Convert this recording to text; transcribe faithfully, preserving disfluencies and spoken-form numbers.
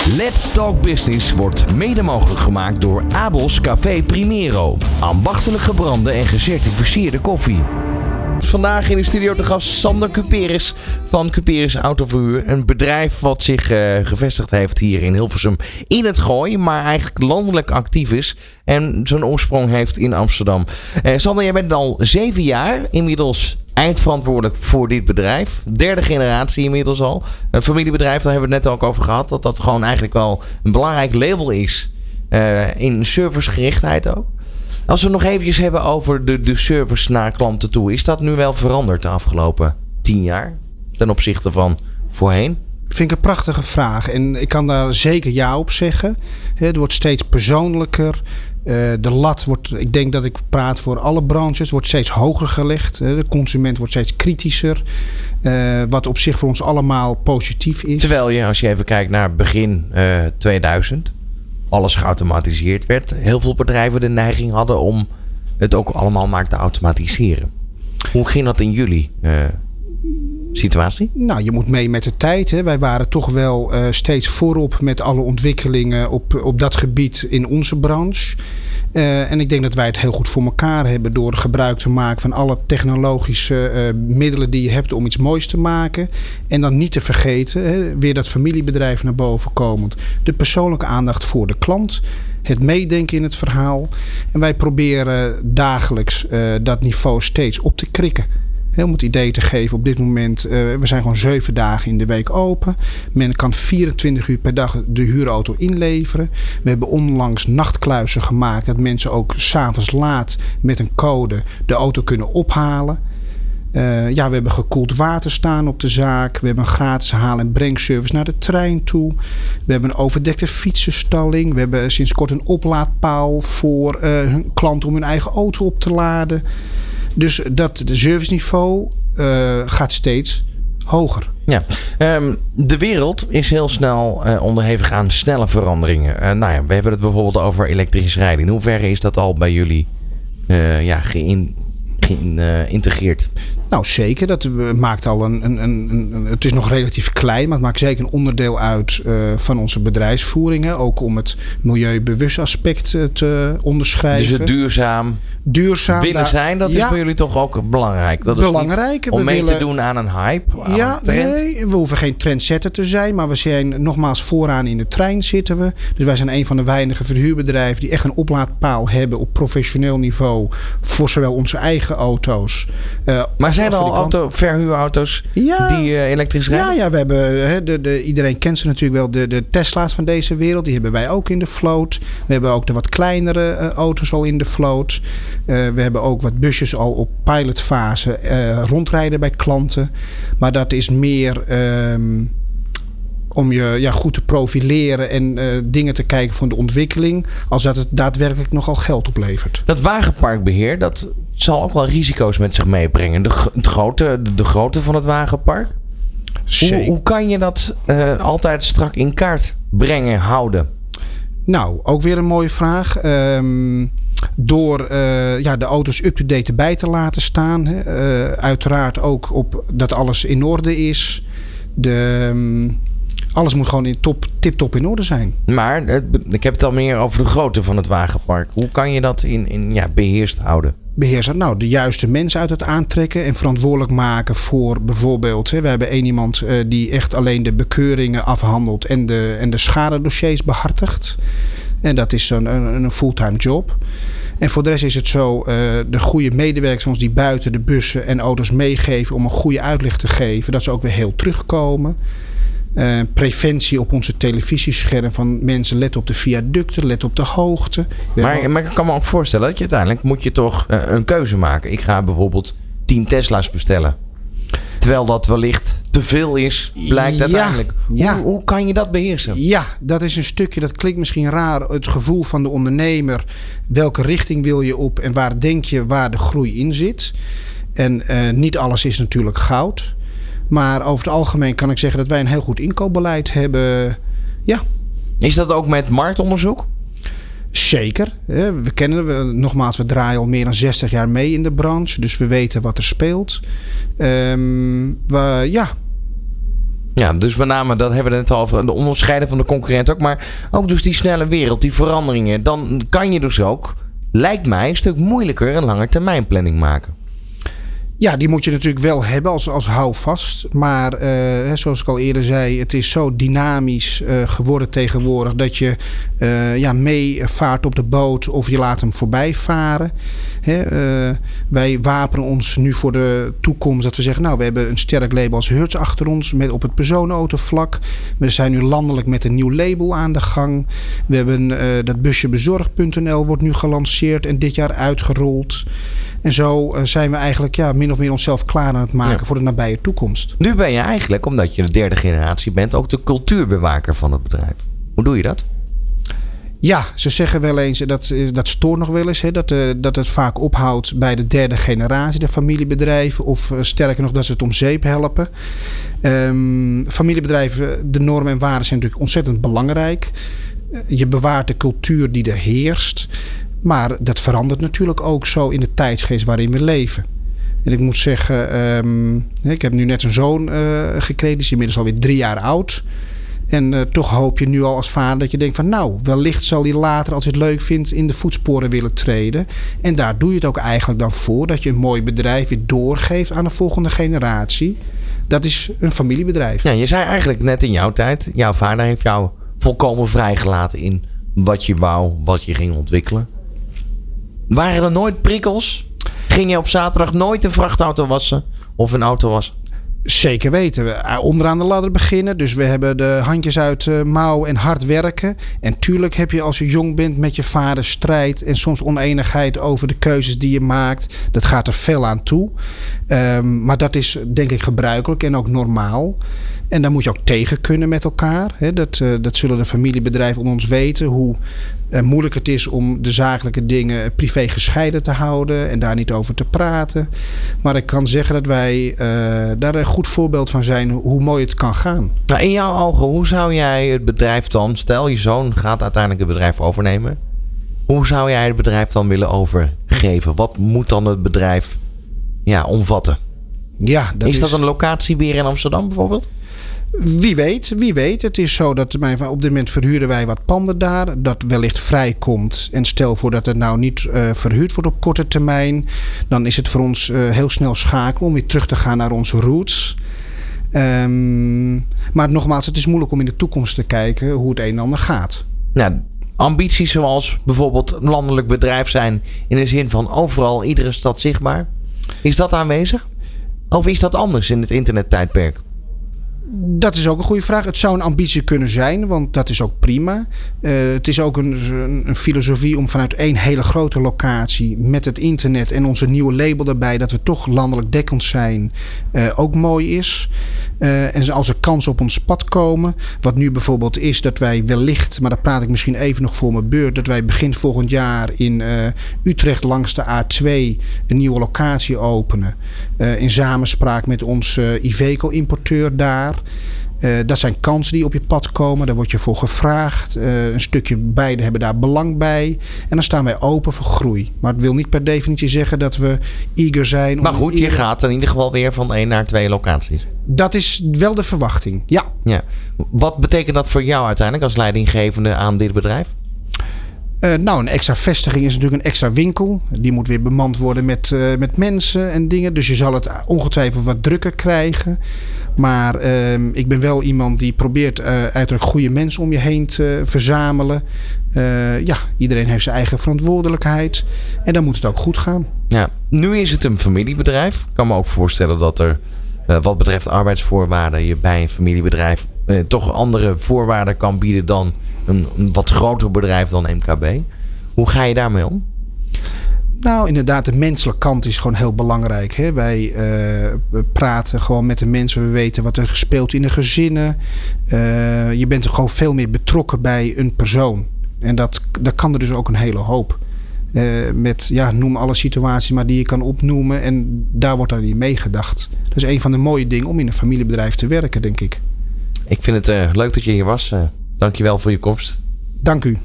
Let's Talk Business wordt mede mogelijk gemaakt door Abels Café Primero. Ambachtelijk gebrande en gecertificeerde koffie. Vandaag in de studio te gast Sander Cuperis van Cuperis Autoverhuur. Een bedrijf wat zich uh, gevestigd heeft hier in Hilversum in het Gooi, maar eigenlijk landelijk actief is en zijn oorsprong heeft in Amsterdam. Uh, Sander, jij bent al zeven jaar inmiddels eindverantwoordelijk voor dit bedrijf. Derde generatie inmiddels al. Een familiebedrijf, daar hebben we het net ook over gehad. Dat dat gewoon eigenlijk wel een belangrijk label is. Uh, in servicegerichtheid ook. Als we het nog eventjes hebben over de, de service naar klanten toe. Is dat nu wel veranderd de afgelopen tien jaar? Ten opzichte van voorheen? Vind ik een prachtige vraag. En ik kan daar zeker ja op zeggen. Het wordt steeds persoonlijker. Uh, de lat wordt, ik denk dat ik praat voor alle branches, wordt steeds hoger gelegd. De consument wordt steeds kritischer. Uh, wat op zich voor ons allemaal positief is. Terwijl je, als je even kijkt naar begin uh, tweeduizend, alles geautomatiseerd werd. Heel veel bedrijven de neiging hadden om het ook allemaal maar te automatiseren. Hoe ging dat in jullie uh, situatie? Nou, je moet mee met de tijd. Hè. Wij waren toch wel uh, steeds voorop met alle ontwikkelingen op, op dat gebied in onze branche. Uh, en ik denk dat wij het heel goed voor elkaar hebben door gebruik te maken van alle technologische uh, middelen die je hebt om iets moois te maken. En dan niet te vergeten, hè, weer dat familiebedrijf naar boven komend. De persoonlijke aandacht voor de klant. Het meedenken in het verhaal. En wij proberen dagelijks uh, dat niveau steeds op te krikken. Om het idee te geven op dit moment, uh, we zijn gewoon zeven dagen in de week open. Men kan vierentwintig uur per dag de huurauto inleveren. We hebben onlangs nachtkluizen gemaakt dat mensen ook 's avonds laat met een code de auto kunnen ophalen. Uh, ja, we hebben gekoeld water staan op de zaak. We hebben een gratis haal- en brengservice naar de trein toe. We hebben een overdekte fietsenstalling. We hebben sinds kort een oplaadpaal voor uh, hun klanten om hun eigen auto op te laden. Dus dat de serviceniveau uh, gaat steeds hoger. Ja, um, de wereld is heel snel uh, onderhevig aan snelle veranderingen. Uh, nou ja, we hebben het bijvoorbeeld over elektrisch rijden. In hoeverre is dat al bij jullie uh, ja, geïntegreerd? Uh, nou, zeker. Dat maakt al een, een, een, een. Het is nog relatief klein, maar het maakt zeker een onderdeel uit uh, van onze bedrijfsvoeringen. Ook om het milieubewust aspect uh, te onderschrijven. Dus het duurzaam. Duurzaam willen daar, zijn, dat ja, is voor jullie toch ook belangrijk. Dat is belangrijk. Niet om we mee willen, te doen aan een hype, aan ja, een trend. Nee, we hoeven geen trendsetter te zijn, maar we zijn nogmaals vooraan in de trein zitten we. Dus wij zijn een van de weinige verhuurbedrijven die echt een oplaadpaal hebben op professioneel niveau voor zowel onze eigen auto's. Uh, maar zijn er al auto, verhuurauto's ja, die uh, elektrisch rijden? Ja, ja, we hebben hè, de, de, iedereen kent ze natuurlijk wel, de, de Tesla's van deze wereld. Die hebben wij ook in de vloot. We hebben ook de wat kleinere uh, auto's al in de vloot. Uh, we hebben ook wat busjes al op pilotfase uh, rondrijden bij klanten. Maar dat is meer um, om je ja, goed te profileren en uh, dingen te kijken van de ontwikkeling, als dat het daadwerkelijk nogal geld oplevert. Dat wagenparkbeheer, dat zal ook wel risico's met zich meebrengen. De, de, grootte, de, de grootte van het wagenpark. Hoe, hoe kan je dat uh, altijd strak in kaart brengen, houden? Nou, ook weer een mooie vraag. Um, Door uh, ja, de auto's up-to-date erbij te laten staan. Hè. Uh, uiteraard ook op dat alles in orde is. De, um, alles moet gewoon in top, tip-top in orde zijn. Maar uh, ik heb het al meer over de grootte van het wagenpark. Hoe kan je dat in, in ja, beheerst houden? Beheersen, nou, de juiste mensen uit het aantrekken en verantwoordelijk maken voor bijvoorbeeld. Hè, we hebben één iemand uh, die echt alleen de bekeuringen afhandelt en de, en de schadedossiers behartigt. En dat is een, een, een fulltime job. En voor de rest is het zo, uh, de goede medewerkers van ons die buiten de bussen en auto's meegeven om een goede uitleg te geven, dat ze ook weer heel terugkomen. Uh, preventie op onze televisiescherm van mensen, let op de viaducten, let op de hoogte. Maar, maar ik kan me ook voorstellen dat je uiteindelijk moet je toch uh, een keuze maken. Ik ga bijvoorbeeld tien Tesla's bestellen. Terwijl dat wellicht te veel is, blijkt ja, uiteindelijk. Ja. Hoe, hoe kan je dat beheersen? Ja, dat is een stukje, dat klinkt misschien raar. Het gevoel van de ondernemer. Welke richting wil je op en waar denk je waar de groei in zit? En uh, niet alles is natuurlijk goud. Maar over het algemeen kan ik zeggen dat wij een heel goed inkoopbeleid hebben. Ja. Is dat ook met marktonderzoek? Zeker. We kennen, we, nogmaals, we draaien al meer dan zestig jaar mee in de branche. Dus we weten wat er speelt. Um, we, ja. Ja, Ja, dus met name, dat hebben we het net al over, de onderscheiden van de concurrent ook. Maar ook dus die snelle wereld, die veranderingen. Dan kan je dus ook, lijkt mij, een stuk moeilijker een lange termijn planning maken. Ja, die moet je natuurlijk wel hebben als, als houvast. Maar uh, zoals ik al eerder zei, het is zo dynamisch uh, geworden tegenwoordig dat je uh, ja, meevaart op de boot of je laat hem voorbij varen. Hè, uh, wij wapenen ons nu voor de toekomst dat we zeggen, nou, we hebben een sterk label als Hertz achter ons met op het personenautovlak. We zijn nu landelijk met een nieuw label aan de gang. We hebben uh, dat busje bezorg punt n l wordt nu gelanceerd en dit jaar uitgerold. En zo zijn we eigenlijk ja, min of meer onszelf klaar aan het maken ja. voor de nabije toekomst. Nu ben je eigenlijk, omdat je de derde generatie bent, ook de cultuurbewaker van het bedrijf. Hoe doe je dat? Ja, ze zeggen wel eens, dat, dat stoort nog wel eens, hè, dat, dat het vaak ophoudt bij de derde generatie, de familiebedrijven. Of sterker nog, dat ze het om zeep helpen. Um, familiebedrijven, de normen en waarden zijn natuurlijk ontzettend belangrijk. Je bewaart de cultuur die er heerst. Maar dat verandert natuurlijk ook zo in de tijdsgeest waarin we leven. En ik moet zeggen, um, ik heb nu net een zoon uh, gekregen. Die is inmiddels alweer drie jaar oud. En uh, toch hoop je nu al als vader dat je denkt van, nou, wellicht zal hij later, als hij het leuk vindt, in de voetsporen willen treden. En daar doe je het ook eigenlijk dan voor. Dat je een mooi bedrijf weer doorgeeft aan de volgende generatie. Dat is een familiebedrijf. Ja, je zei eigenlijk net in jouw tijd, jouw vader heeft jou volkomen vrijgelaten in wat je wou, wat je ging ontwikkelen. Waren er nooit prikkels? Ging je op zaterdag nooit een vrachtauto wassen of een auto wassen? Zeker weten. We onderaan de ladder beginnen. Dus we hebben de handjes uit de mouw en hard werken. En tuurlijk heb je als je jong bent met je vader strijd en soms oneenigheid over de keuzes die je maakt. Dat gaat er fel aan toe. Um, maar dat is denk ik gebruikelijk en ook normaal. En daar moet je ook tegen kunnen met elkaar. He, dat, uh, dat zullen de familiebedrijven om ons weten. Hoe uh, moeilijk het is om de zakelijke dingen privé gescheiden te houden. En daar niet over te praten. Maar ik kan zeggen dat wij uh, daar een goed voorbeeld van zijn. Hoe mooi het kan gaan. Nou, in jouw ogen, hoe zou jij het bedrijf dan... Stel, je zoon gaat uiteindelijk het bedrijf overnemen. Hoe zou jij het bedrijf dan willen overgeven? Wat moet dan het bedrijf ja, omvatten? Ja, dat is, is dat een locatie locatie weer in Amsterdam bijvoorbeeld? Wie weet, wie weet. Het is zo dat mijn, op dit moment verhuren wij wat panden daar. Dat wellicht vrijkomt. En stel voor dat het nou niet uh, verhuurd wordt op korte termijn. Dan is het voor ons uh, heel snel schakelen om weer terug te gaan naar onze roots. Um, maar nogmaals, het is moeilijk om in de toekomst te kijken hoe het een en ander gaat. Nou, ambities zoals bijvoorbeeld een landelijk bedrijf zijn in de zin van overal, iedere stad zichtbaar. Is dat aanwezig? Of is dat anders in het internettijdperk? Dat is ook een goede vraag. Het zou een ambitie kunnen zijn, want dat is ook prima. Uh, het is ook een, een, een filosofie om vanuit één hele grote locatie met het internet en onze nieuwe label erbij, dat we toch landelijk dekkend zijn, uh, ook mooi is. Uh, en als er kansen op ons pad komen, wat nu bijvoorbeeld is dat wij wellicht, maar daar praat ik misschien even nog voor mijn beurt, dat wij begin volgend jaar in uh, Utrecht langs de A twee een nieuwe locatie openen. Uh, in samenspraak met onze uh, Iveco-importeur daar. Uh, dat zijn kansen die op je pad komen. Daar word je voor gevraagd. Uh, een stukje beide hebben daar belang bij. En dan staan wij open voor groei. Maar het wil niet per definitie zeggen dat we eager zijn. Maar goed, je gaat in ieder geval weer van één naar twee locaties. Dat is wel de verwachting, ja. ja. Wat betekent dat voor jou uiteindelijk als leidinggevende aan dit bedrijf? Uh, nou, een extra vestiging is natuurlijk een extra winkel. Die moet weer bemand worden met, uh, met mensen en dingen. Dus je zal het ongetwijfeld wat drukker krijgen. Maar uh, ik ben wel iemand die probeert uh, uiterlijk goede mensen om je heen te verzamelen. Uh, ja, iedereen heeft zijn eigen verantwoordelijkheid. En dan moet het ook goed gaan. Ja, nu is het een familiebedrijf. Ik kan me ook voorstellen dat er uh, wat betreft arbeidsvoorwaarden je bij een familiebedrijf uh, toch andere voorwaarden kan bieden dan een, een wat groter bedrijf dan M K B. Hoe ga je daarmee om? Nou, inderdaad, de menselijke kant is gewoon heel belangrijk. Hè? Wij uh, we praten gewoon met de mensen. We weten wat er gespeeld in de gezinnen. Uh, je bent er gewoon veel meer betrokken bij een persoon. En dat, dat kan er dus ook een hele hoop. Uh, met, ja, noem alle situaties maar die je kan opnoemen. En daar wordt dan in meegedacht. Dat is een van de mooie dingen om in een familiebedrijf te werken, denk ik. Ik vind het uh, leuk dat je hier was. Uh, Dank je wel voor je komst. Dank u.